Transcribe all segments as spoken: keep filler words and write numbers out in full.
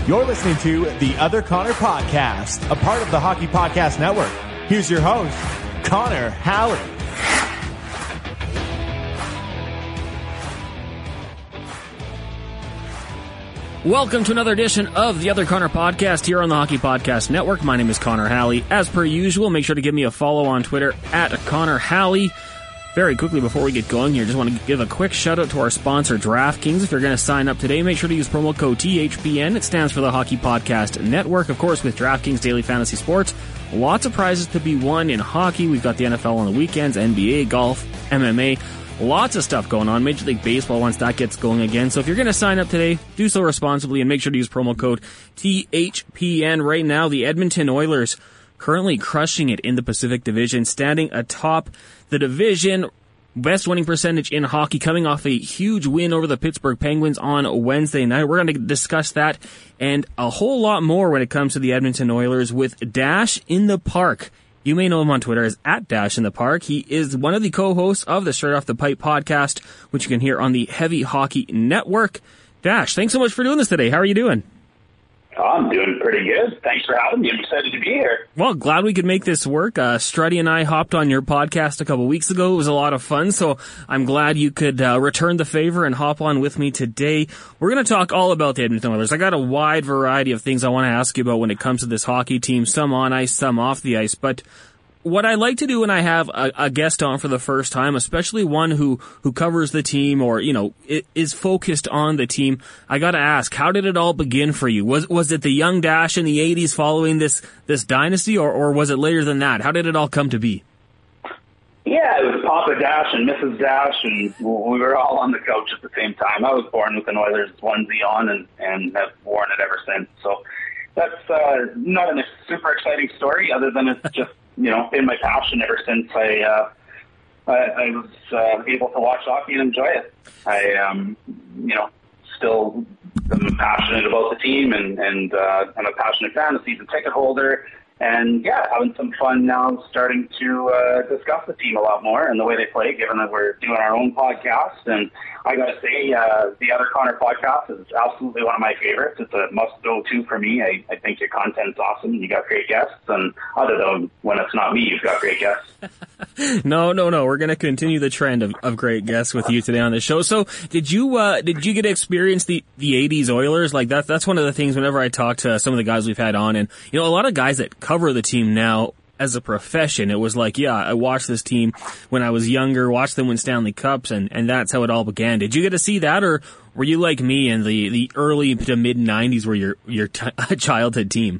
You're listening to The Other Connor Podcast, a part of the Hockey Podcast Network. Here's your host, Connor Halley. Welcome to another edition of the Other Connor Podcast here on the Hockey Podcast Network. My name is Connor Halley. As per usual, make sure to give me a follow on Twitter at Connor Halley. Very quickly before we get going here, just want to give a quick shout out to our sponsor, DraftKings. If you're going to sign up today, make sure to use promo code T H P N. It stands for the Hockey Podcast Network. Of course, with DraftKings Daily Fantasy Sports, lots of prizes to be won in hockey. We've got the N F L on the weekends, N B A, golf, M M A. Lots of stuff going on. Major League Baseball once that gets going again. So if you're going to sign up today, do so responsibly and make sure to use promo code T H P N. Right now, the Edmonton Oilers currently crushing it in the Pacific Division, standing atop the division. Best winning percentage in hockey, coming off a huge win over the Pittsburgh Penguins on Wednesday night. We're going to discuss that and a whole lot more when it comes to the Edmonton Oilers with Dash in the Park. You may know him on Twitter as at Dash in the Park. He is one of the co-hosts of the Straight Off the Pipe podcast, which you can hear on the Heavy Hockey Network. Dash, thanks so much for doing this today. How are you doing? Oh, I'm doing pretty good. Thanks for having me. I'm excited to be here. Well, glad we could make this work. Uh, Struddy and I hopped on your podcast a couple weeks ago. It was a lot of fun, so I'm glad you could uh, return the favor and hop on with me today. We're going to talk all about the Edmonton Oilers. I got a wide variety of things I want to ask you about when it comes to this hockey team, some on ice, some off the ice, but what I like to do when I have a, a guest on for the first time, especially one who, who covers the team or, you know, is focused on the team, I gotta ask, how did it all begin for you? Was, was it the young Dash in the eighties following this, this dynasty, or, or was it later than that? How did it all come to be? Yeah, it was Papa Dash and Missus Dash, and we were all on the couch at the same time. I was born with an Oilers onesie on and, and have worn it ever since. So that's uh, not a super exciting story, other than it's just, you know, been my passion ever since I uh, I, I was uh, able to watch hockey and enjoy it. I, um, you know, still am passionate about the team, and, and uh, I'm a passionate fan, a season ticket holder, and yeah, having some fun now starting to uh, discuss the team a lot more and the way they play, given that we're doing our own podcast. And I got to say, uh, the Other Connor podcast is absolutely one of my favorites. It's a must-go-to for me. I, I think your content's awesome. You got great guests, and other than when it's not me, you've got great guests. no, no, no. We're going to continue the trend of, of great guests with you today on the show. So, did you uh, did you get to experience the, the eighties Oilers? Like that, that's one of the things. Whenever I talk to some of the guys we've had on, and you know, a lot of guys that cover the team now as a profession, it was like, yeah, I watched this team when I was younger, watched them win Stanley Cups, and, and that's how it all began. Did you get to see that, or were you like me in the, the early to mid nineties were your, your t- childhood team?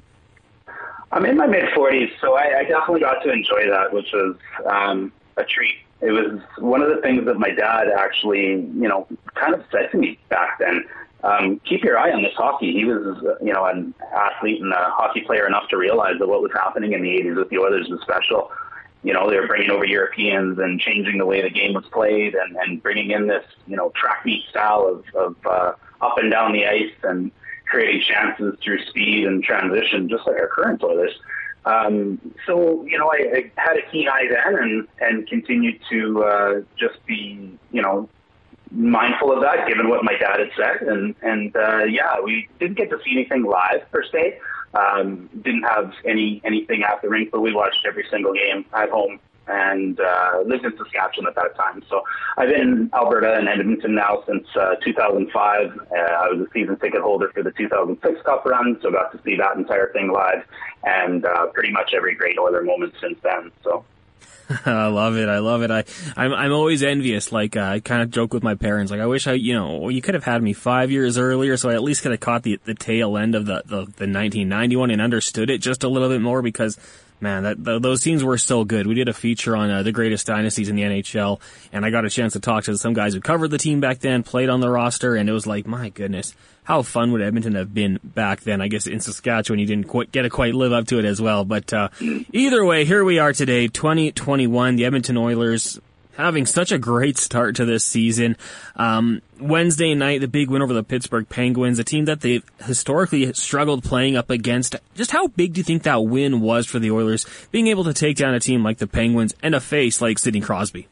I'm in my mid-forties, so I, I definitely got to enjoy that, which was um, a treat. It was one of the things that my dad actually, you know, kind of said to me back then. Um, keep your eye on this hockey. He was, you know, an athlete and a hockey player enough to realize that what was happening in the eighties with the Oilers was special. You know, they were bringing over Europeans and changing the way the game was played, and, and bringing in this, you know, track meet style of, of uh, up and down the ice and creating chances through speed and transition, just like our current Oilers. Um, so, you know, I, I had a keen eye then, and, and continued to uh, just be, you know, mindful of that, given what my dad had said. And, and uh, yeah, we didn't get to see anything live, per se. Um, didn't have any anything at the rink, but we watched every single game at home, and uh, lived in Saskatchewan at that time. So I've been in Alberta and Edmonton now since uh, two thousand five. Uh, I was a season ticket holder for the two thousand six Cup run, so got to see that entire thing live, and uh, pretty much every great Oiler moment since then. So. I love it. I love it. I, I'm, I'm always envious. Like, uh, I kind of joke with my parents. Like, I wish I, you know, you could have had me five years earlier, so I at least could have caught the, the tail end of the, the, the nineteen ninety-one and understood it just a little bit more, because, man, that, th- those teams were so good. We did a feature on uh, the greatest dynasties in the N H L, and I got a chance to talk to some guys who covered the team back then, played on the roster, and it was like, my goodness, how fun would Edmonton have been back then? I guess in Saskatchewan you didn't quite get to quite live up to it as well. But uh, either way, here we are today, twenty twenty-one, the Edmonton Oilers having such a great start to this season. Um, Wednesday night, the big win over the Pittsburgh Penguins, a team that they've historically struggled playing up against. Just how big do you think that win was for the Oilers, being able to take down a team like the Penguins and a face like Sidney Crosby?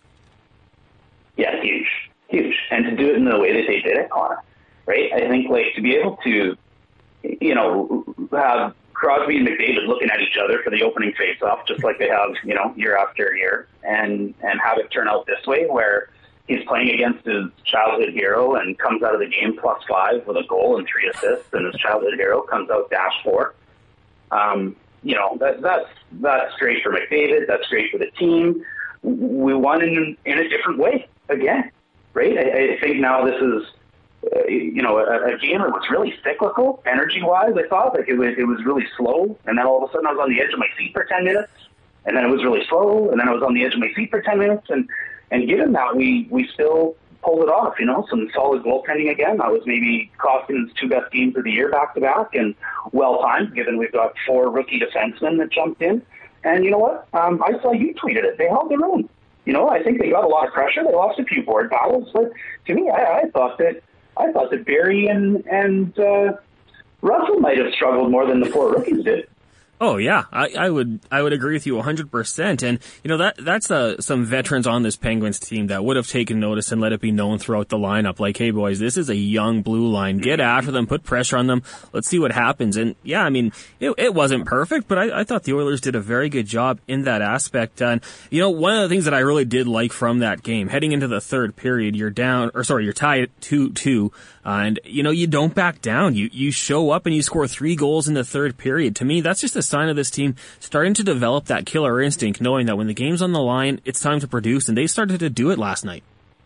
Yeah, huge, huge. And to do it in the way that they did it, Connor, right? I think, like, to be able to you know, have Crosby and McDavid looking at each other for the opening face-off, just like they have, you know, year after year, and, and have it turn out this way where he's playing against his childhood hero and comes out of the game plus five with a goal and three assists, and his childhood hero comes out dash four. Um, you know, that, that's, that's great for McDavid. That's great for the team. We won in, in a different way again, right? I, I think now this is, uh, you know, a, a game that was really cyclical, energy-wise, I thought. Like, it was, it was really slow, and then all of a sudden I was on the edge of my seat for ten minutes, and then it was really slow, and then I was on the edge of my seat for ten minutes, and, and given that, we, we still pulled it off, you know, some solid goaltending again. That was maybe Koskinen' two best games of the year back-to-back, and well-timed, given we've got four rookie defensemen that jumped in. And you know what? Um, I saw you tweeted it. They held their own. You know, I think they got a lot of pressure. They lost a few board battles, but to me, I, I thought that I thought that Barry and and uh, Russell might have struggled more than the four rookies did. Oh yeah, I, I would I would agree with you one hundred percent. And you know that that's uh, some veterans on this Penguins team that would have taken notice and let it be known throughout the lineup. Like, hey boys, this is a young blue line. Get after them, put pressure on them. Let's see what happens. And yeah, I mean, it, it wasn't perfect, but I, I thought the Oilers did a very good job in that aspect. And you know, one of the things that I really did like from that game, heading into the third period, you're down, or sorry, you're tied two two, uh, and you know you don't back down. You you show up and you score three goals in the third period. To me, that's just a sign of this team starting to develop that killer instinct, knowing that when the game's on the line, it's time to produce, and they started to do it last night.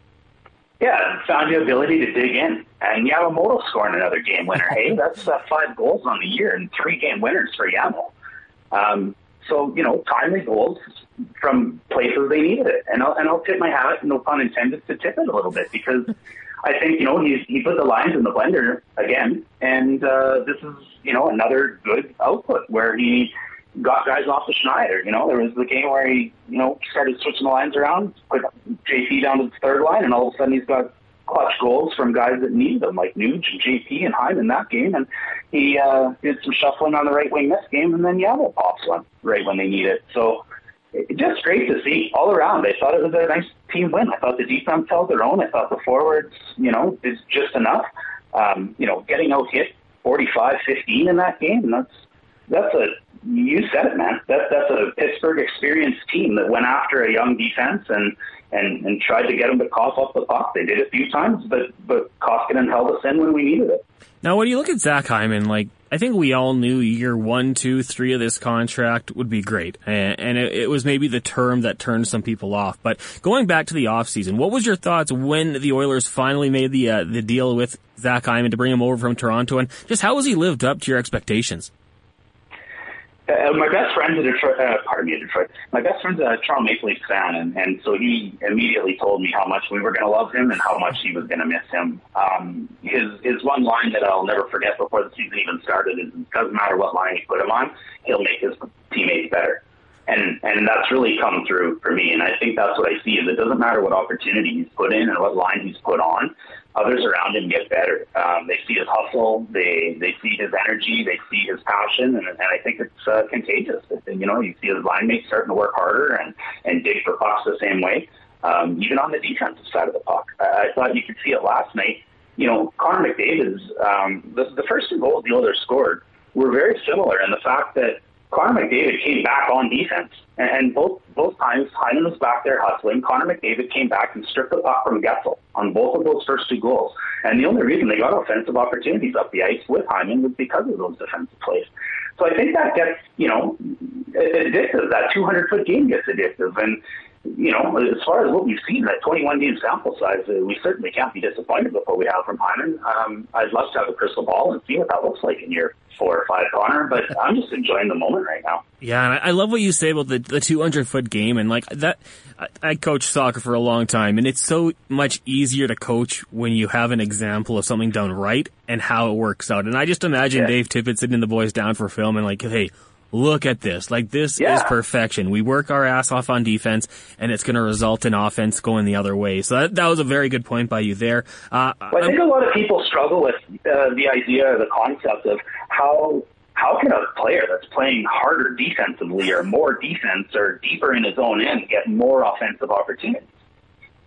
Yeah, found the ability to dig in. And Yamamoto scoring another game winner. Hey, that's uh, five goals on the year and three game winners for Yamo. Um, so, you know, timely goals from places they needed it. And I'll, and I'll tip my hat, no pun intended, to tip it a little bit, because I think, you know, he, he put the lines in the blender again, and uh, this is, you know, another good output where he got guys off the Schneider. You know, there was the game where he, you know, started switching the lines around, put J P down to the third line, and all of a sudden he's got clutch goals from guys that need them, like Nuge and J P and Hyman that game. And he uh, did some shuffling on the right wing this game, and then Yamo pops one right when they need it. So it, just great to see all around. I thought it was a nice team win. I thought the defense held their own. I thought the forwards, you know, did just enough. Um, you know, getting out hit forty-five fifteen in that game, and that's that's a you said it, man. That that's a Pittsburgh experienced team that went after a young defense and and, and tried to get them to cough up the puck. They did it a few times, but but Koskinen held us in when we needed it. Now, when you look at Zach Hyman, like, I think we all knew year one, two, three of this contract would be great, and, and it, it was maybe the term that turned some people off. But going back to the offseason, what was your thoughts when the Oilers finally made the uh, the deal with Zach Hyman to bring him over from Toronto, and just how has he lived up to your expectations? Uh, my best friend's a Detroit, uh, pardon me, Detroit. My best friend's a Toronto Maple Leafs fan, and, and so he immediately told me how much we were going to love him and how much he was going to miss him. Um, his his one line that I'll never forget before the season even started is, it doesn't matter what line you put him on, he'll make his teammates better. And and that's really come through for me, and I think that's what I see, is it doesn't matter what opportunity he's put in and what line he's put on, others around him get better. Um, they see his hustle, they they see his energy, they see his passion, and, and I think it's uh, contagious. You know, you see his line mates starting to work harder and, and dig for pucks the same way, um, even on the defensive side of the puck. I, I thought you could see it last night. You know, Connor McDavid's, um, the, the first two goals the Oilers scored were very similar in the fact that Connor McDavid came back on defense, and, and both both times Hyman was back there hustling. Connor McDavid came back and stripped the puck from Getsel on both of those first two goals. And the only reason they got offensive opportunities up the ice with Hyman was because of those defensive plays. So I think that gets, you know, addictive. That two hundred foot game gets addictive. And, you know, as far as what we've seen, that twenty-one game sample size, uh, we certainly can't be disappointed with what we have from Hyman. Um, I'd love to have a crystal ball and see what that looks like in year four or five, Connor, but I'm just enjoying the moment right now. Yeah, and I love what you say about the the two hundred foot game, and like that. I, I coached soccer for a long time, and it's so much easier to coach when you have an example of something done right and how it works out. And I just imagine yeah. Dave Tippett sitting the boys down for film and like, hey, look at this. Like, this yeah. is perfection. We work our ass off on defense, and it's going to result in offense going the other way. So that, that was a very good point by you there. Uh, well, I think a lot of people struggle with uh, the idea or the concept of how how can a player that's playing harder defensively or more defense or deeper in his own end get more offensive opportunities?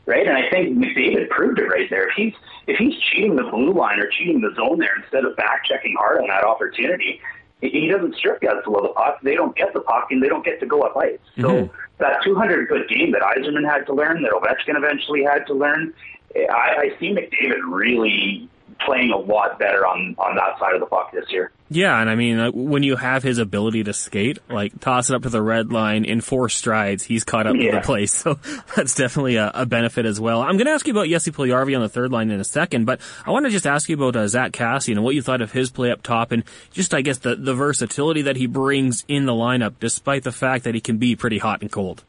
right? And I think McDavid proved it right there. If he's if he's cheating the blue line or cheating the zone there instead of back checking hard on that opportunity, he doesn't strip guys below the puck. They don't get the puck, and they don't get to go up ice. So mm-hmm. that two hundred foot game that Yzerman had to learn, that Ovechkin eventually had to learn, I, I see McDavid really playing a lot better on, on that side of the puck this year. Yeah, and I mean, uh, when you have his ability to skate, like toss it up to the red line in four strides, he's caught up yeah. to the place. So that's definitely a, a benefit as well. I'm going to ask you about Jesse Puljujarvi on the third line in a second, but I want to just ask you about uh, Zack Kassian and what you thought of his play up top and just, I guess, the, the versatility that he brings in the lineup, despite the fact that he can be pretty hot and cold.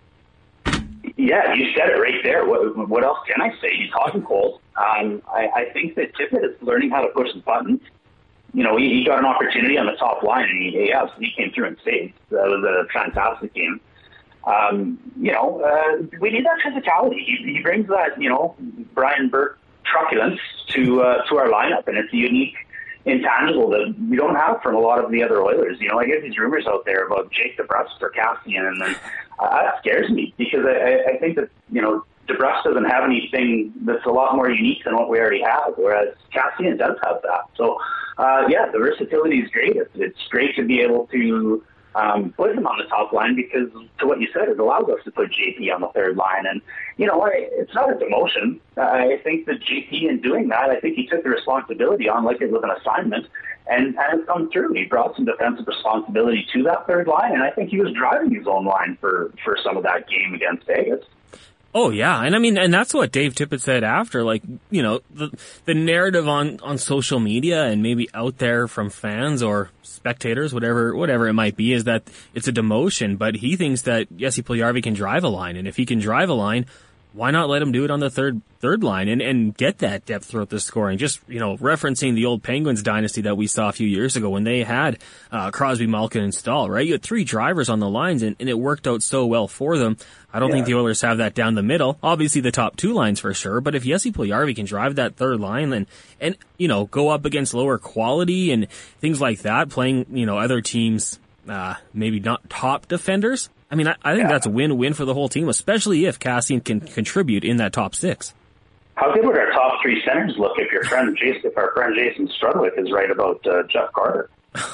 Yeah, you said it right there. What, what else can I say? He's hot and cold. Um, I, I think that Tippett is learning how to push the buttons. You know, he, he got an opportunity on the top line, and he, he absolutely came through and saved. That was a fantastic game. Um, you know, uh, we need that physicality. He, he brings that, you know, Brian Burke truculence to uh, to our lineup, and it's a unique intangible that we don't have from a lot of the other Oilers. You know, I get these rumors out there about Jake DeBrusk or Kassian, and then uh, that scares me because I, I think that, you know, DeBrusk doesn't have anything that's a lot more unique than what we already have, whereas Kassian does have that. So, uh, yeah, the versatility is great. It's, it's great to be able to um, put him on the top line because, to what you said, it allows us to put J P on the third line. And, you know, I, it's not a demotion. I think that J P, in doing that, I think he took the responsibility on like it was an assignment, and, and it's come through. He brought some defensive responsibility to that third line, and I think he was driving his own line for, for some of that game against Vegas. Oh yeah, and I mean, and that's what Dave Tippett said after, like, you know, the the narrative on, on social media and maybe out there from fans or spectators, whatever whatever it might be, is that it's a demotion, but he thinks that Jesse Puljujarvi can drive a line, and if he can drive a line, why not let him do it on the third third line and, and get that depth throughout the scoring? Just, you know, referencing the old Penguins dynasty that we saw a few years ago when they had uh, Crosby, Malkin, and Stahl, right? You had three drivers on the lines, and, and it worked out so well for them. I don't yeah. think the Oilers have that down the middle. Obviously, the top two lines for sure, but if Jesse Puljujarvi can drive that third line and, and, you know, go up against lower quality and things like that, playing, you know, other teams, uh, maybe not top defenders, I mean, I, I think yeah. that's a win-win for the whole team, especially if Kassian can contribute in that top six. How good would our top three centers look if your friend Jason, if our friend Jason Strudwick is right about uh, Jeff Carter?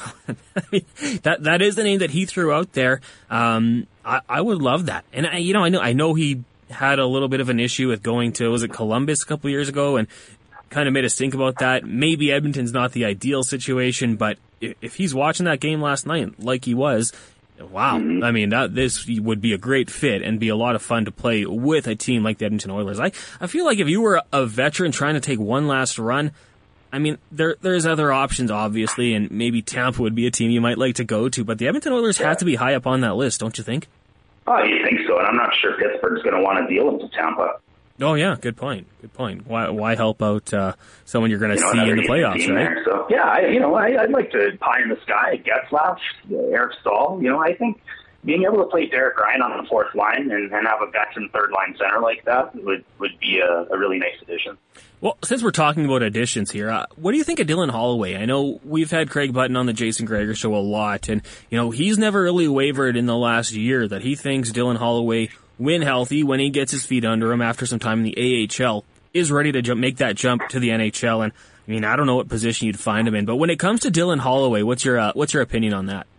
I mean, that that is the name that he threw out there. Um, I, I would love that, and I, you know, I know I know he had a little bit of an issue with going to was it Columbus a couple of years ago, and kind of made us think about that. Maybe Edmonton's not the ideal situation, but if, if he's watching that game last night like he was. Wow. Mm-hmm. I mean, that, this would be a great fit and be a lot of fun to play with a team like the Edmonton Oilers. I, I feel like if you were a veteran trying to take one last run, I mean, there there's other options, obviously, and maybe Tampa would be a team you might like to go to, but the Edmonton Oilers yeah. have to be high up on that list, don't you think? Oh, you think so, and I'm not sure Pittsburgh's going to want to deal with Tampa. Oh, yeah, good point. Good point. Why why help out uh, someone you're going to you know, see in the playoffs, right? There, so, yeah, I, you know, I, I'd like to pie in the sky, Getzlaf, Eric Stahl. You know, I think being able to play Derek Ryan on the fourth line and, and have a veteran third line center like that would, would be a, a really nice addition. Well, since we're talking about additions here, uh, what do you think of Dylan Holloway? I know we've had Craig Button on the Jason Gregor show a lot, and, you know, he's never really wavered in the last year that he thinks Dylan Holloway, when healthy, when he gets his feet under him after some time in the A H L, is ready to jump, make that jump to the N H L. And I mean, I don't know what position you'd find him in, but when it comes to Dylan Holloway, what's your uh, what's your opinion on that?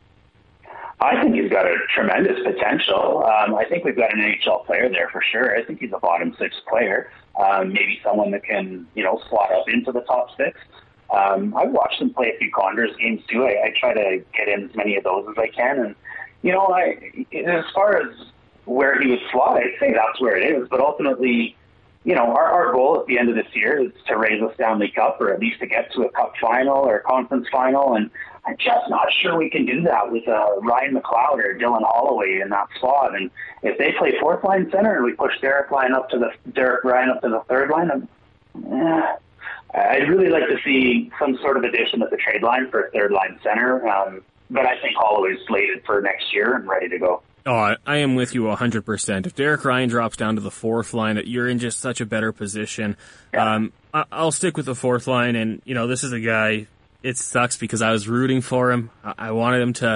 I think he's got a tremendous potential. Um, I think we've got an N H L player there for sure. I think he's a bottom six player, um, maybe someone that can, you know, slot up into the top six. Um, I've watched him play a few Condors games too. I, I try to get in as many of those as I can, and you know, I as far as where he would slot, I'd say that's where it is. But ultimately, you know, our, our goal at the end of this year is to raise a Stanley Cup, or at least to get to a Cup final or a conference final. And I'm just not sure we can do that with uh, Ryan McLeod or Dylan Holloway in that slot. And if they play fourth line center and we push Derek Ryan up to the Derek Ryan up to the third line, eh, I'd really like to see some sort of addition at the trade line for a third line center. Um, but I think Holloway's slated for next year and ready to go. Oh, I am with you one hundred percent. If Derek Ryan drops down to the fourth line, you're in just such a better position. Yeah. Um, I'll stick with the fourth line, and, you know, this is a guy, it sucks because I was rooting for him. I wanted him to,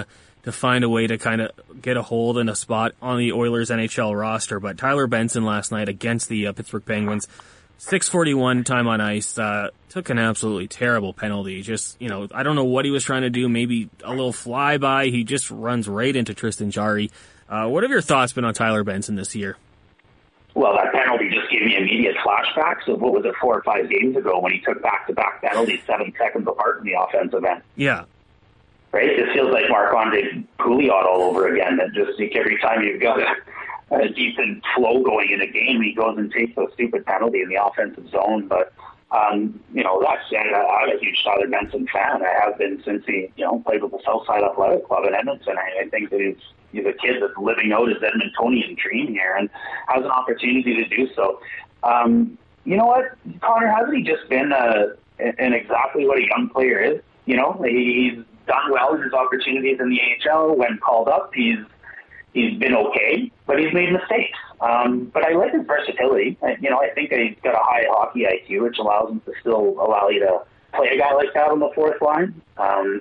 to find a way to kind of get a hold and a spot on the Oilers N H L roster. But Tyler Benson last night against the uh, Pittsburgh Penguins, six forty-one time on ice, uh, took an absolutely terrible penalty. Just, you know, I don't know what he was trying to do. Maybe a little flyby. He just runs right into Tristan Jarry. Uh, what have your thoughts been on Tyler Benson this year? Well, that penalty just gave me immediate flashbacks of what was it, four or five games ago when he took back-to-back penalties seven seconds apart in the offensive end. Yeah. Right? It feels like Marc-Andre Pouliot all over again. That just like, every time you've got a, a decent flow going in a game, he goes and takes a stupid penalty in the offensive zone. But, um, you know, that said, I'm a huge Tyler Benson fan. I have been since he, you know, played with the Southside Athletic Club in Edmonton. I, I think that he's He's a kid that's living out his Edmontonian dream here and has an opportunity to do so. Um, you know what, Connor, hasn't he just been a, in exactly what a young player is? You know, he's done well in his opportunities in the A H L. When called up, he's he's been okay, but he's made mistakes. Um, but I like his versatility. I, you know, I think that he's got a high hockey I Q, which allows him to still allow you to play a guy like that on the fourth line. Um,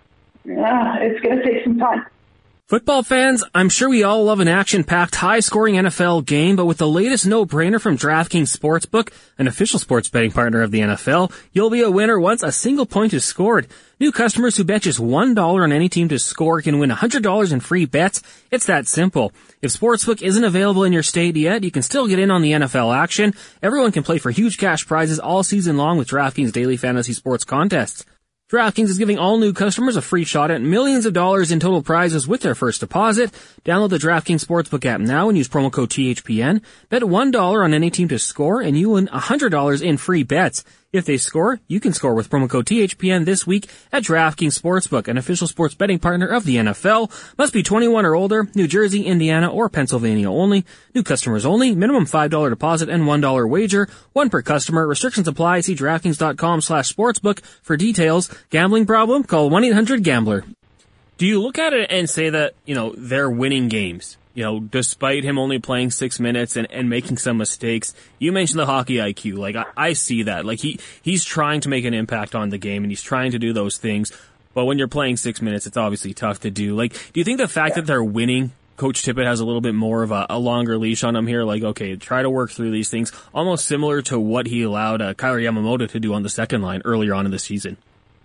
yeah, it's going to take some time. Football fans, I'm sure we all love an action-packed, high-scoring N F L game, but with the latest no-brainer from DraftKings Sportsbook, an official sports betting partner of the N F L, you'll be a winner once a single point is scored. New customers who bet just one dollar on any team to score can win one hundred dollars in free bets. It's that simple. If Sportsbook isn't available in your state yet, you can still get in on the N F L action. Everyone can play for huge cash prizes all season long with DraftKings Daily Fantasy Sports Contests. DraftKings is giving all new customers a free shot at millions of dollars in total prizes with their first deposit. Download the DraftKings Sportsbook app now and use promo code T H P N. Bet one dollar on any team to score and you win one hundred dollars in free bets. If they score, you can score with promo code T H P N this week at DraftKings Sportsbook, an official sports betting partner of the N F L. Must be twenty-one or older, New Jersey, Indiana, or Pennsylvania only. New customers only. Minimum five dollars deposit and one dollar wager. One per customer. Restrictions apply. See DraftKings.com slash sportsbook for details. Gambling problem? Call one eight hundred gambler. Do you look at it and say that, you know, they're winning games? You know, despite him only playing six minutes and, and making some mistakes. You mentioned the hockey I Q. Like, I, I see that. Like, he, he's trying to make an impact on the game and he's trying to do those things. But when you're playing six minutes, it's obviously tough to do. Like, do you think the fact yeah. that they're winning, Coach Tippett has a little bit more of a, a longer leash on him here? Like, okay, try to work through these things. Almost similar to what he allowed uh, Kailer Yamamoto to do on the second line earlier on in the season.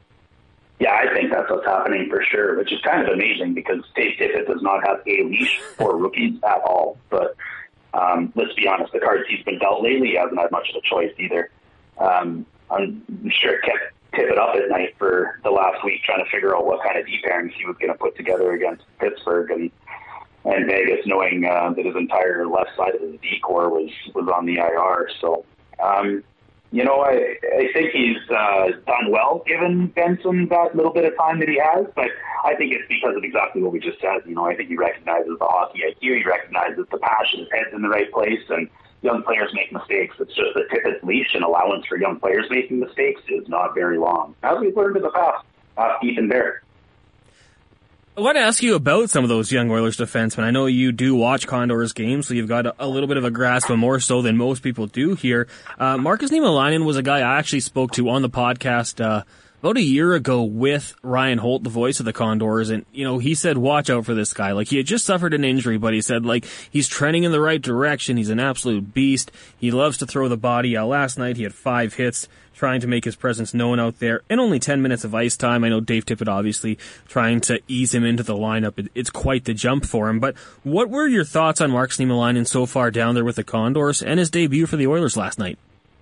Yeah, I think that's what's happening for sure, which is kind of amazing because Dave Tippett does not have a leash for rookies at all. But um, let's be honest, the cards he's been dealt lately, he hasn't had much of a choice either. Um, I'm sure it kept Tippett up at night for the last week trying to figure out what kind of deep pairings he was going to put together against Pittsburgh and and Vegas, knowing uh, that his entire left side of his D-core was, was on the I R. So, um You know, I, I think he's uh, done well given Benson that little bit of time that he has, but I think it's because of exactly what we just said. You know, I think he recognizes the hockey I Q, he recognizes the passion, his head's in the right place, and young players make mistakes. It's just that Tippett's leash and allowance for young players making mistakes is not very long, as we've learned in the past, off Ethan Bear. I want to ask you about some of those young Oilers defensemen. I know you do watch Condors games, so you've got a, a little bit of a grasp, but more so than most people do here. Uh, Markus Niemelainen was a guy I actually spoke to on the podcast uh, about a year ago with Ryan Holt, the voice of the Condors, and, you know, he said, watch out for this guy. Like, he had just suffered an injury, but he said, like, he's trending in the right direction. He's an absolute beast. He loves to throw the body. Uh, last night he had five hits, trying to make his presence known out there, and only ten minutes of ice time. I know Dave Tippett obviously trying to ease him into the lineup. It, it's quite the jump for him, but what were your thoughts on Markus Niemelainen so far down there with the Condors and his debut for the Oilers last night?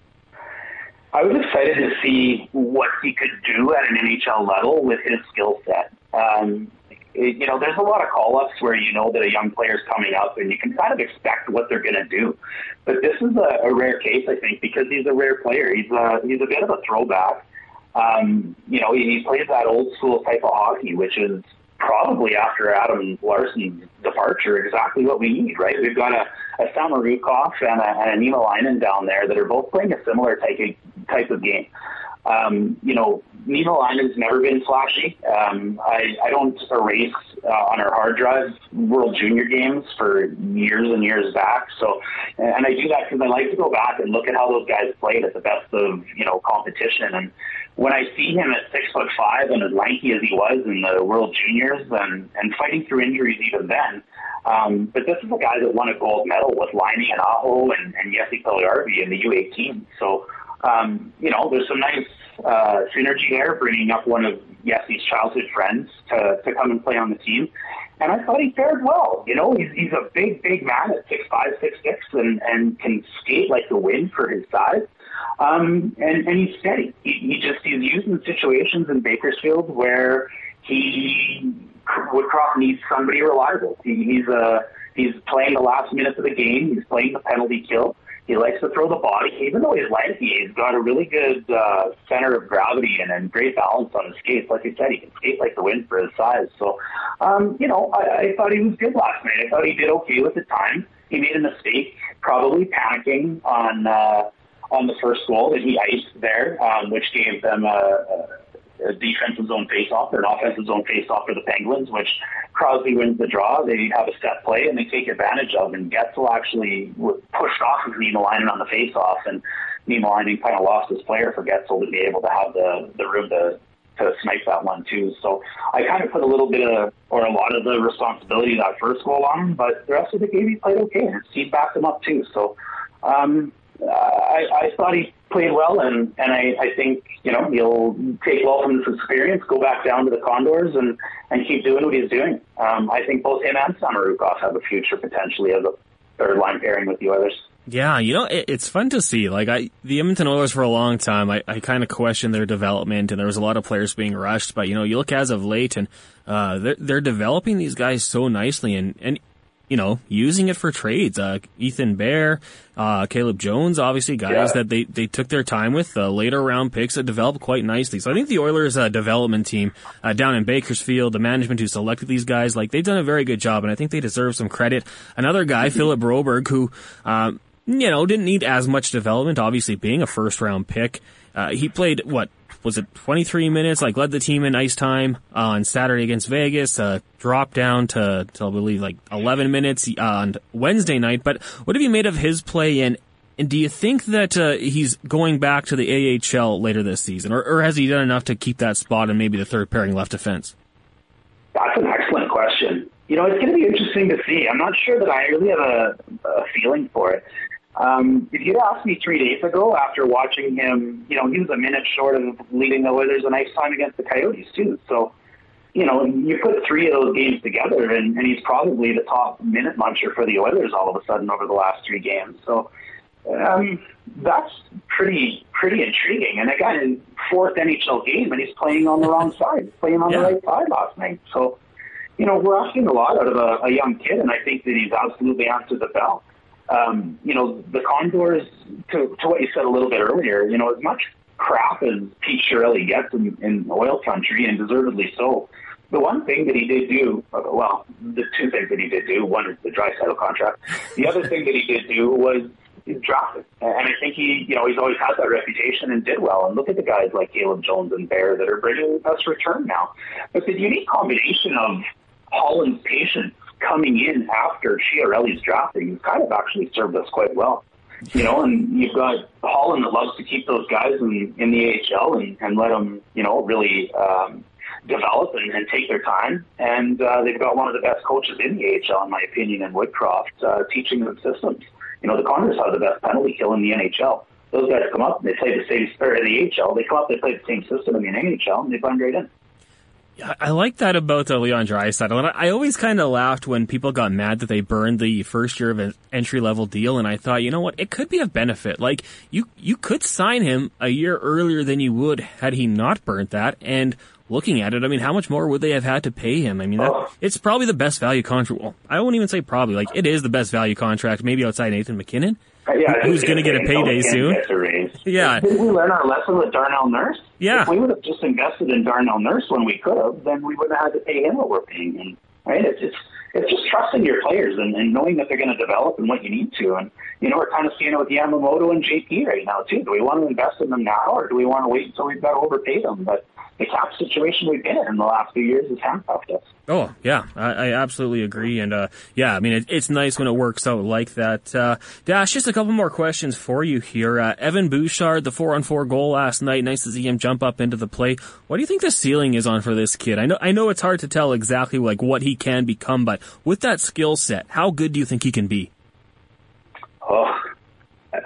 I was excited to see what he could do at an N H L level with his skill set. Um, it, you know, there's a lot of call-ups where you know that a young player's coming up and you can kind of expect what they're going to do. But this is a, a rare case, I think, because he's a rare player. He's a, he's a bit of a throwback. Um, you know, he, he plays that old-school type of hockey, which is probably after Adam Larsson's departure exactly what we need, right? We've got a, a Samorukov and a, and a Niemelainen down there that are both playing a similar type of, type of game. Um, you know, Niemelainen's never been flashy. Um, I, I don't erase uh, on our hard drive World Junior games for years and years back. So, and I do that because I like to go back and look at how those guys played at the best of, you know, competition. And when I see him at six foot five and as lanky as he was in the World Juniors and, and fighting through injuries even then, um, but this is a guy that won a gold medal with Laine and Aho and, and Jesse Puljujarvi in the U eighteen. So, um, you know, there's some nice uh, synergy there, bringing up one of Jesse's childhood friends to, to come and play on the team. And I thought he fared well. You know, he's, he's a big, big man at six five, six six, and, and can skate like the wind for his size. Um, and, and he's steady. He, he just, he's used in situations in Bakersfield where he, Woodcroft needs somebody reliable. He, he's uh, he's playing the last minutes of the game. He's playing the penalty kill. He likes to throw the body. Even though he's lanky, he's got a really good uh, center of gravity and, and great balance on his skates. Like I said, he can skate like the wind for his size. So, um, you know, I, I thought he was good last night. I thought he did okay with the time. He made a mistake, probably panicking on uh, on the first goal that he iced there, um, which gave them a, a a defensive zone face-off or an offensive zone face-off for the Penguins, which Crosby wins the draw. They have a set play and they take advantage of, and Getzel actually was pushed off of Niemelainen on the face-off, and Niemelainen kind of lost his player for Getzel to be able to have the, the room to, to snipe that one too. So I kind of put a little bit of, or a lot of the responsibility of that first goal on him, but the rest of the game he played okay, and his team backed him up too. So um, I, I thought he played well, and, and I, I think, you know, he'll take well from this experience, go back down to the Condors and, and keep doing what he's doing. Um, I think both him and Samorukov have a future potentially as a third line pairing with the Oilers. Yeah, you know, it, it's fun to see. Like, I, the Edmonton Oilers for a long time, I, I kind of questioned their development, and there was a lot of players being rushed. But, you know, you look as of late, and uh, they're, they're developing these guys so nicely, and, and you know, using it for trades. Uh, Ethan Bear, uh, Caleb Jones, obviously guys yeah. that they, they took their time with, uh, later round picks that developed quite nicely. So I think the Oilers, uh, development team, uh, down in Bakersfield, the management who selected these guys, like, they've done a very good job, and I think they deserve some credit. Another guy, mm-hmm. Philip Broberg, who, um, you know, didn't need as much development, obviously being a first round pick. Uh, he played, what, was it twenty-three minutes, like led the team in ice time uh, on Saturday against Vegas, uh, dropped down to, to, I believe, like eleven minutes uh, on Wednesday night. But what have you made of his play, and, and do you think that uh, he's going back to the A H L later this season, or, or has he done enough to keep that spot in maybe the third pairing left defense? That's an excellent question. You know, it's going to be interesting to see. I'm not sure that I really have a, a feeling for it. Um, if you'd asked me three days ago after watching him, you know, he was a minute short of leading the Oilers in ice time against the Coyotes too. So, you know, you put three of those games together and, and he's probably the top minute muncher for the Oilers all of a sudden over the last three games. So um, that's pretty, pretty intriguing. And again, in fourth N H L game, and he's playing on the wrong side, he's playing on yeah. the right side last night. So, you know, we're asking a lot out of a, a young kid, and I think that he's absolutely answered the bell. Um, you know, the Condors, to, to what you said a little bit earlier, you know, as much crap as Pete Chiarelli gets in, in oil country, and deservedly so, the one thing that he did do, well, the two things that he did do, one is the Draisaitl contract. The other thing that he did do was drafted. And I think he, you know, he's always had that reputation and did well. And look at the guys like Caleb Jones and Bear that are bringing us return now. But the unique combination of Holland's patience coming in after Chiarelli's drafting has kind of actually served us quite well. You know, and you've got Holland that loves to keep those guys in, in the A H L and, and let them, you know, really um, develop and, and take their time. And uh, they've got one of the best coaches in the A H L, in my opinion, in Woodcroft, uh, teaching them systems. You know, the Condors have the best penalty kill in the N H L. Those guys come up and they play the same, or in the A H L, they come up, they play the same system in the N H L, and they blend right in. I like that about uh, Leon Draisaitl. And I always kind of laughed when people got mad that they burned the first year of an entry-level deal, and I thought, you know what, it could be a benefit. Like, you you could sign him a year earlier than you would had he not burnt that, and looking at it, I mean, how much more would they have had to pay him? I mean, that, it's probably the best value contract. Well, I won't even say probably. Like, it is the best value contract, maybe outside Nathan MacKinnon. Yeah, who's going to get a payday soon? Yeah. Did we learn our lesson with Darnell Nurse? Yeah. If we would have just invested in Darnell Nurse when we could have, then we wouldn't have had to pay him what we're paying him. Right? It's it's, it's just trusting your players and, and knowing that they're going to develop and what you need to. And, you know, we're kind of seeing it with Yamamoto and J P right now, too. Do we want to invest in them now, or do we want to wait until we've got to overpay them? But the cap situation we've been in in the last few years has handcuffed us. Oh, yeah, I, I absolutely agree. And, uh, yeah, I mean, it, it's nice when it works out like that. Uh, Dash, just a couple more questions for you here. Uh, Evan Bouchard, the four-on-four goal last night. Nice to see him jump up into the play. What do you think the ceiling is on for this kid? I know, I know it's hard to tell exactly, like, what he can become, but with that skill set, how good do you think he can be? Oh, uh,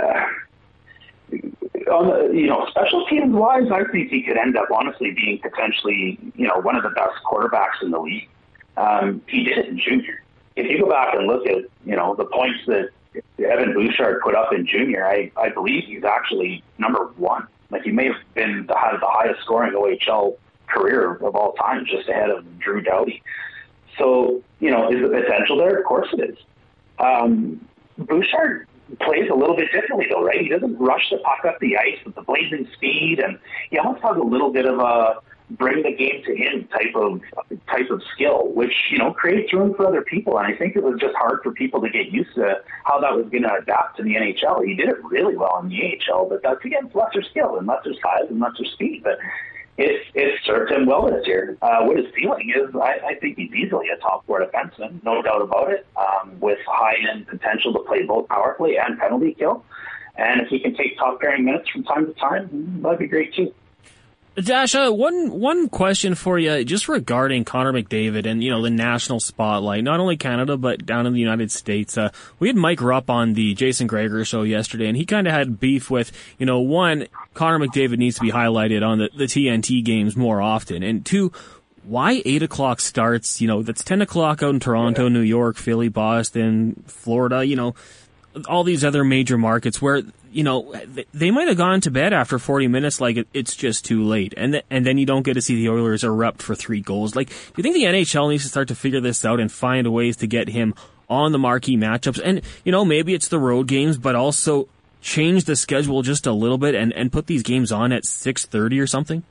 on the, you know, special teams wise, I think he could end up honestly being potentially, you know, one of the best quarterbacks in the league. Um, he did it in junior. If you go back and look at, you know, the points that Evan Bouchard put up in junior, I, I believe he's actually number one. Like, he may have been the, had the highest scoring O H L career of all time, just ahead of Drew Doughty. So, you know, is the potential there? Of course it is. Um, Bouchard plays a little bit differently, though, right? He doesn't rush the puck up the ice with the blazing speed, and he almost has a little bit of a bring the game to him type of type of skill, which, you know, creates room for other people. And I think it was just hard for people to get used to how that was going to adapt to the N H L. He did it really well in the A H L, but that's against lesser skill and lesser size and lesser speed. But It's it served him well this year. Uh, what his ceiling is, I, I think he's easily a top four defenseman, no doubt about it, um, with high-end potential to play both power play and penalty kill. And if he can take top pairing minutes from time to time, that'd be great too. Dasha, one one question for you, just regarding Connor McDavid and, you know, the national spotlight, not only Canada, but down in the United States. Uh, we had Mike Rupp on the Jason Gregor show yesterday, and he kind of had beef with, you know, one, Connor McDavid needs to be highlighted on the, the T N T games more often, and two, why eight o'clock starts? You know, that's ten o'clock out in Toronto, New York, Philly, Boston, Florida, you know, all these other major markets where, you know, they might have gone to bed after forty minutes, like it's just too late. And th- and then you don't get to see the Oilers erupt for three goals. Like, do you think the N H L needs to start to figure this out and find ways to get him on the marquee matchups? And, you know, maybe it's the road games, but also change the schedule just a little bit and, and put these games on at six thirty or something?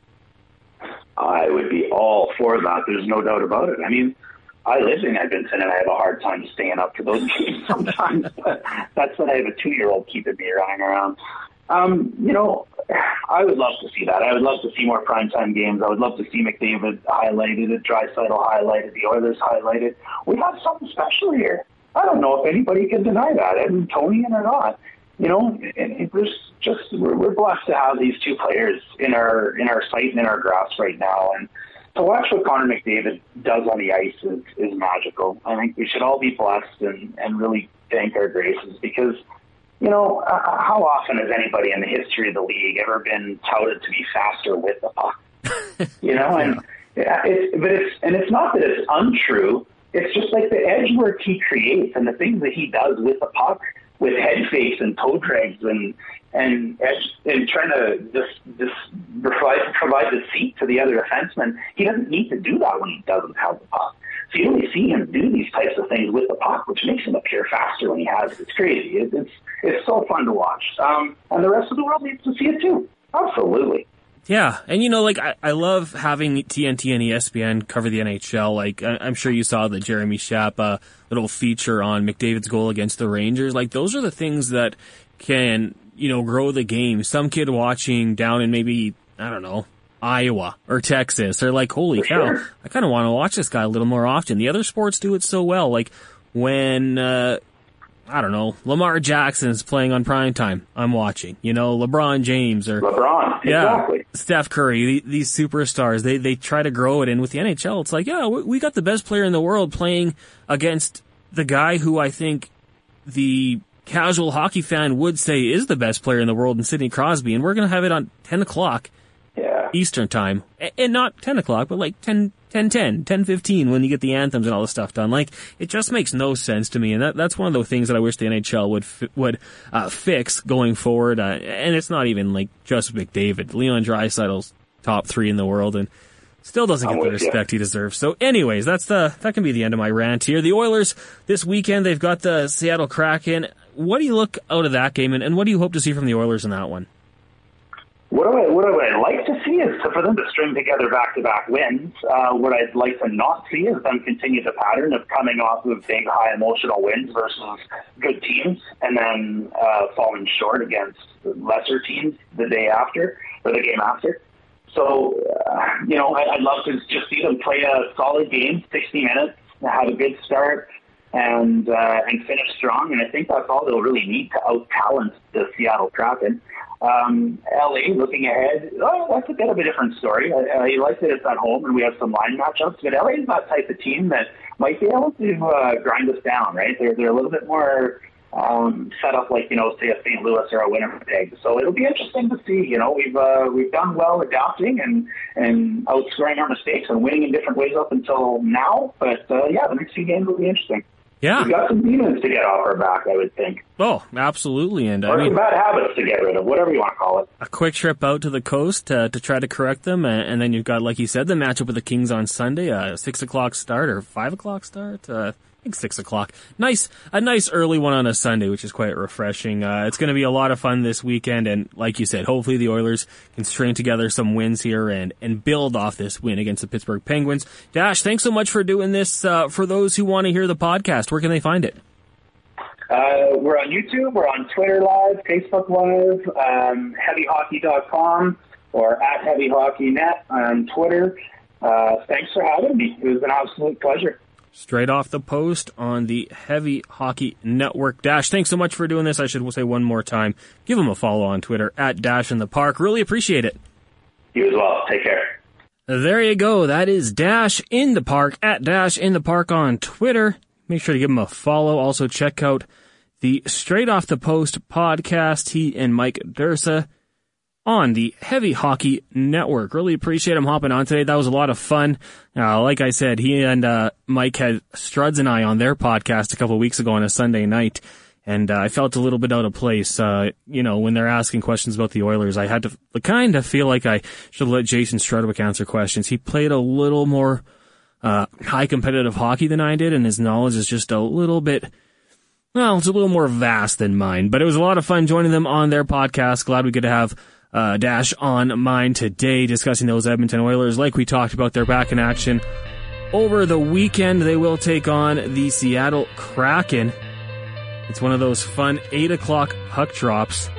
I would be all for that. There's no doubt about it. I mean, I live in Edmonton, and I have a hard time staying up for those games sometimes. But that's what I have a two-year-old keeping me running around. Um, you know, I would love to see that. I would love to see more primetime games. I would love to see McDavid highlighted, Draisaitl highlighted, the Oilers highlighted. We have something special here. I don't know if anybody can deny that, Edmontonian or not. You know, it, it, there's just we're, we're blessed to have these two players in our in our sight and in our grasp right now, and to watch what Connor McDavid does on the ice is, is magical. I think we should all be blessed and, and really thank our graces because, you know, uh, how often has anybody in the history of the league ever been touted to be faster with the puck? You know, and yeah, it, but it's and it's not that it's untrue. It's just like the edge work he creates and the things that he does with the puck, with head fakes and toe drags and and edge, and trying to just just provide provide the seat to the other defenseman. He doesn't need to do that when he doesn't have the puck. So you really see him do these types of things with the puck, which makes him appear faster when he has it. It's crazy. It, it's it's so fun to watch. Um, and the rest of the world needs to see it too. Absolutely. Yeah, and you know, like, I, I love having T N T and E S P N cover the N H L. Like, I, I'm sure you saw the Jeremy Schaap uh, little feature on McDavid's goal against the Rangers. Like, those are the things that can, you know, grow the game. Some kid watching down in maybe, I don't know, Iowa or Texas, they're like, holy cow, I kind of want to watch this guy a little more often. The other sports do it so well. Like, when, uh, I don't know, Lamar Jackson's playing on primetime, I'm watching. You know, LeBron James or LeBron, yeah, exactly. Steph Curry, these superstars, they they try to grow it. And with the N H L, it's like, yeah, we got the best player in the world playing against the guy who I think the casual hockey fan would say is the best player in the world in Sidney Crosby, and we're going to have it on ten o'clock yeah. Eastern time. And not ten o'clock, but like ten, ten, ten, ten fifteen when you get the anthems and all this stuff done. Like, it just makes no sense to me, and that that's one of the things that I wish the N H L would fi- would uh, fix going forward. Uh, and it's not even like just McDavid. Leon Draisaitl's top three in the world, and still doesn't get the respect he deserves. So anyways, that's the that can be the end of my rant here. The Oilers, this weekend, they've got the Seattle Kraken. What do you look out of that game, and, and what do you hope to see from the Oilers in that one? What do I, what I would like to see is to, for them to string together back-to-back wins. Uh, what I'd like to not see is them continue the pattern of coming off of big, high emotional wins versus good teams and then uh, falling short against lesser teams the day after or the game after. so, uh, you know, I, I'd love to just see them play a solid game, sixty minutes, have a good start, and uh, and finish strong. And I think that's all they'll really need to out-talent the Seattle Kraken. Um, L A, looking ahead, oh, that's a bit of a different story. I, I like that it's at home and we have some line matchups, but L A is that type of team that might be able to uh, grind us down, right? They're, they're a little bit more um, set up like, you know, say a Saint Louis or a Winnipeg. So it'll be interesting to see. You know, we've uh, we've done well adapting and, and outscoring our mistakes and winning in different ways up until now. But, uh, yeah, the next few games will be interesting. Yeah. We've got some demons to get off our back, I would think. Oh, absolutely. And or I mean, some bad habits to get rid of, whatever you want to call it. A quick trip out to the coast uh, to try to correct them. And, and then you've got, like you said, the matchup with the Kings on Sunday, a six o'clock start or five o'clock start. Uh, I think six o'clock. Nice, a nice early one on a Sunday, which is quite refreshing. Uh, it's going to be a lot of fun this weekend. And like you said, hopefully the Oilers can string together some wins here and, and build off this win against the Pittsburgh Penguins. Dash, thanks so much for doing this. Uh, for those who want to hear the podcast, where can they find it? Uh, we're on YouTube, we're on Twitter Live, Facebook Live, um, heavy hockey dot com, or at heavy hockey net on Twitter. Uh, thanks for having me. It was an absolute pleasure. Straight off the post on the Heavy Hockey Network. Dash, thanks so much for doing this. I should say one more time. Give him a follow on Twitter, at Dash in the Park. Really appreciate it. You as well. Take care. There you go. That is Dash in the Park, at Dash in the Park on Twitter. Make sure to give him a follow. Also check out the Straight Off the Post podcast, he and Mike Dursa on the Heavy Hockey Network. Really appreciate him hopping on today. That was a lot of fun. Uh, like I said, he and uh, Mike had Struds and I on their podcast a couple of weeks ago on a Sunday night, and uh, I felt a little bit out of place. Uh, you know, when they're asking questions about the Oilers, I had to kind of feel like I should let Jason Strudwick answer questions. He played a little more uh, high competitive hockey than I did, and his knowledge is just a little bit... Well, it's a little more vast than mine, but it was a lot of fun joining them on their podcast. Glad we could have uh, Dash on mine today discussing those Edmonton Oilers. Like we talked about, they're back in action over the weekend. They will take on the Seattle Kraken. It's one of those fun eight o'clock puck drops.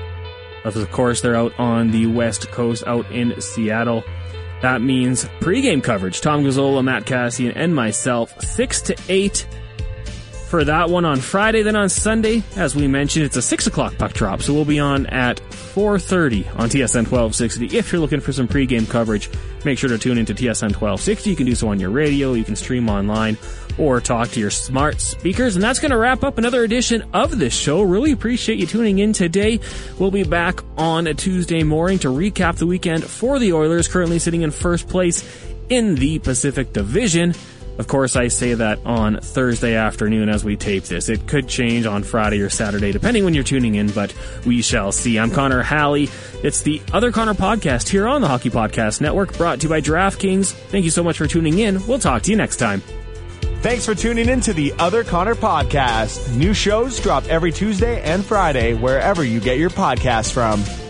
Of course, they're out on the West Coast, out in Seattle. That means pregame coverage. Tom Gazzola, Matt Cassian, and myself, six to eight. For that one on Friday. Then on Sunday, as we mentioned, it's a six o'clock puck drop, so we'll be on at four thirty on T S N twelve sixty. If you're looking for some pregame coverage, make sure to tune into T S N twelve sixty. You can do so on your radio, you can stream online, or talk to your smart speakers. And that's going to wrap up another edition of this show. Really appreciate you tuning in today. We'll be back on a Tuesday morning to recap the weekend for the Oilers, currently sitting in first place in the Pacific Division. Of course, I say that on Thursday afternoon as we tape this. It could change on Friday or Saturday, depending when you're tuning in, but we shall see. I'm Connor Halley. It's the Other Connor podcast here on the Hockey Podcast Network, brought to you by DraftKings. Thank you so much for tuning in. We'll talk to you next time. Thanks for tuning in to the Other Connor podcast. New shows drop every Tuesday and Friday, wherever you get your podcasts from.